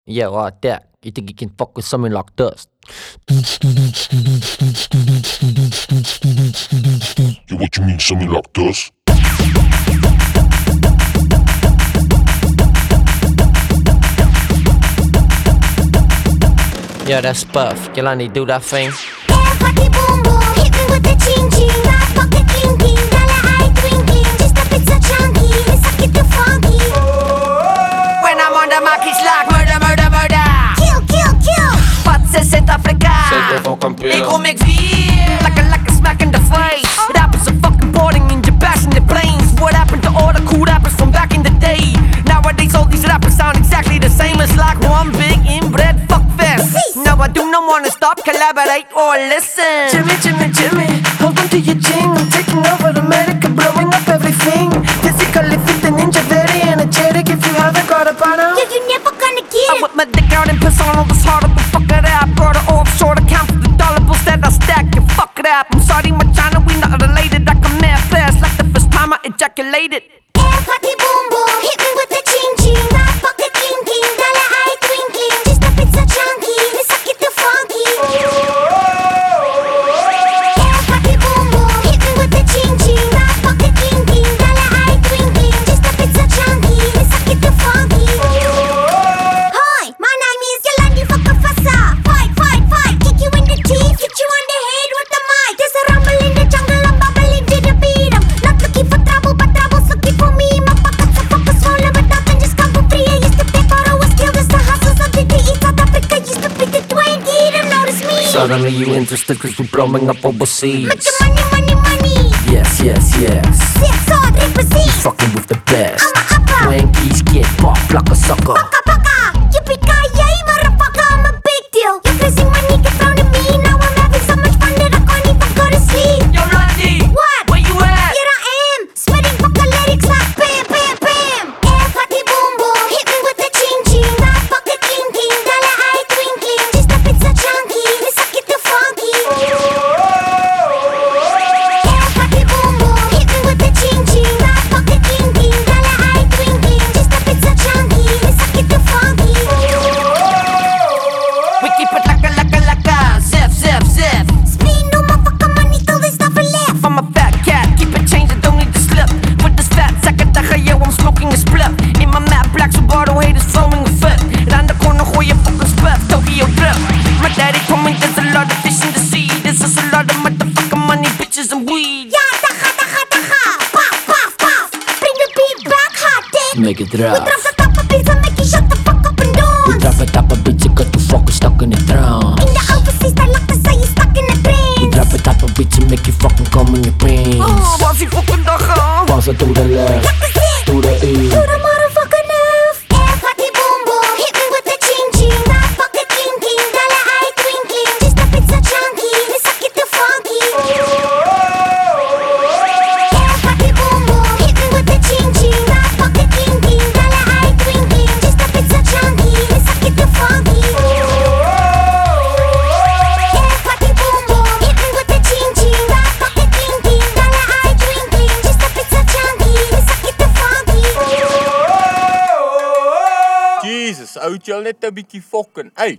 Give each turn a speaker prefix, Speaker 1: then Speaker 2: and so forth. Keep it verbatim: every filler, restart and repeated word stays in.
Speaker 1: Yeah, right there. You think you can fuck with something like this?
Speaker 2: Yeah, what you mean, something like this?
Speaker 1: Yeah, that's Puff. Jelani, do that thing.
Speaker 3: Yeah, party boom boom, hit me with the ching ching. I fuck the king king, dollar eye twinkling. Just a bit so chunky, let's suck it too funky.
Speaker 4: When I'm on the mic, it's like murder, murder, murder.
Speaker 3: Kill, kill, kill.
Speaker 4: Wat ze Zuid-Afrika. Ik kom ik weer, like a, like a smack in the face. Rappers are fucking boring in your passionate brains. What happened to all the cool rappers from back in the day? Nowadays all these rappers sound exactly the same. It's like one big inbred fuck fest. Now I do not wanna stop, collaborate or listen.
Speaker 5: Jimmy, Jimmy, Jimmy, hold on to your chin. I'm taking over America, blowing up everything. Physically fit and ninja, very energetic. If you haven't got a partner,
Speaker 3: Yeah, you never gonna
Speaker 4: I
Speaker 3: get.
Speaker 4: whip my dick out and piss on all this harder to fuck it up. Brought her offshore to count for the dollar bills that I stack. You fuck it up. I'm sorry, my China, we not related. I can mad fast like the first time I ejaculated.
Speaker 3: Yeah, party boom boom, hit me with the ching ching. I fuck the king king, dollar eye twinkling. Just a bit so chunky, let's suck it too funky. Yeah, party boom boom, hit me with the ching ching. I fuck the king king, dollar eye twinkling. Just a bit so chunky, let's suck it too funky. Hi, my name is Yolandi Fakafasa. Fight, fight, fight, kick you in the teeth, hit you on the head with the mic. There's a rumble in the jungle, I'm bubbling to the beat. I'm not looking for trouble, but trouble's looking for me. My pockets are focused, swallow it up and just come for free. I used to take all over skills, that's the hustles of the day. South Africa used to be the twenty, don't notice me.
Speaker 1: Suddenly you interested cause we're blowing up overseas.
Speaker 3: Make the money, money, money.
Speaker 1: Yes, yes, yes.
Speaker 3: Six hard represent.
Speaker 1: Fucking with the best.
Speaker 3: I'm a upper.
Speaker 1: Twankies get popped like a sucker.
Speaker 3: Baka, baka. Yippee-ki-yay, motherfucker, I'm a big deal. You're facing my nigga front of me. Now I'm having so much fun that I can't even go to sleep.
Speaker 4: Yo, Randy,
Speaker 3: What?
Speaker 4: where you at?
Speaker 3: Here I am, sweating fucker lyrics like bam, bam, bam. Yeah, party boom boom, hit me with the ching ching. I fuck the king king, dollar eye twinkling. Just a bit so chunky, let's suck it too funky. Yeah, party boom boom, hit me with the ching ching. I fuck the king king, dollar eye twinkling. Just a bit so chunky, let's suck it too funky.
Speaker 4: We keep it like a, like a, like a zip, zip, zip.
Speaker 3: Spin no motherfucker money till there's nothing left.
Speaker 4: I'm a fat cat, keep it changing, don't need to slip. With this fat sack of daga, yo, I'm smoking a split. In my map, black Subaru haters flowing a fit. Round the corner, gooi je fucking split, Tokyo drip. My daddy told me there's a lot of fish in the sea. There's just a lot of motherfucking money, bitches and weed.
Speaker 3: Yeah, daga, daga, daga. Paf, paf, paf. Bring the beat back, hot dick.
Speaker 1: Make it
Speaker 3: We drop
Speaker 1: drop.
Speaker 3: the top of beats and make you shut the fuck up and
Speaker 1: We
Speaker 3: dance.
Speaker 1: drop it up a bitch, you got to fucking stuck in the throne.
Speaker 3: In the overseas, I like to say you stuck in the
Speaker 1: We
Speaker 3: brain.
Speaker 1: drop it up a bitch and make you fucking come in your brains.
Speaker 4: Oh, was die fucking daga?
Speaker 1: Pass it to the left,
Speaker 3: Like the zip,
Speaker 1: to the
Speaker 3: to
Speaker 1: E.
Speaker 3: the motherfucking F. Yeah, party boom boom, hit me with the ching ching. I fuck the king king, dollar eye twinkling. Just a bit so chunky, let's suck it too funky. Yeah, party boom boom, hit me with the ching ching. I fuck the king king, dollar eye twinkling. Just a bit so chunky, let's suck it too funky. Yeah, party boom boom, hit me with the ching ching. I fuck the king king, dollar eye twinkling. Just a bit so chunky, let's suck it too funky.
Speaker 6: Jesus, ou het jy al net 'n bietjie fokken uit.